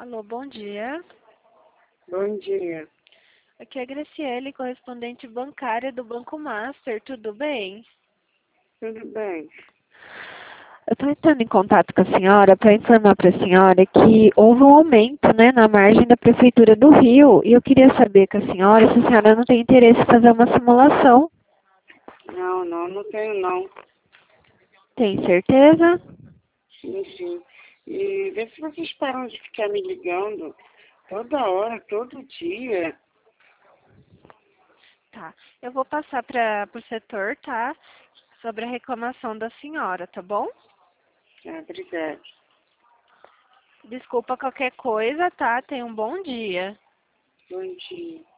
Alô, bom dia. Bom dia, Aqui é a Graciele, correspondente bancária do Banco Master. Tudo bem? tudo bem? Eu estou entrando em contato com a senhora para informar para a senhora que houve um aumento, né, na margem da Prefeitura do Rio. E eu queria saber com a senhora se a senhora não tem interesse em fazer uma simulação. Não tenho não. Tem certeza? Sim, sim. E vê se vocês param de ficar me ligando toda hora, todo dia. Tá. Eu vou passar para o setor, tá? Sobre a reclamação da senhora, tá bom? Obrigada. Desculpa qualquer coisa, tá? Tenha um bom dia. Bom dia.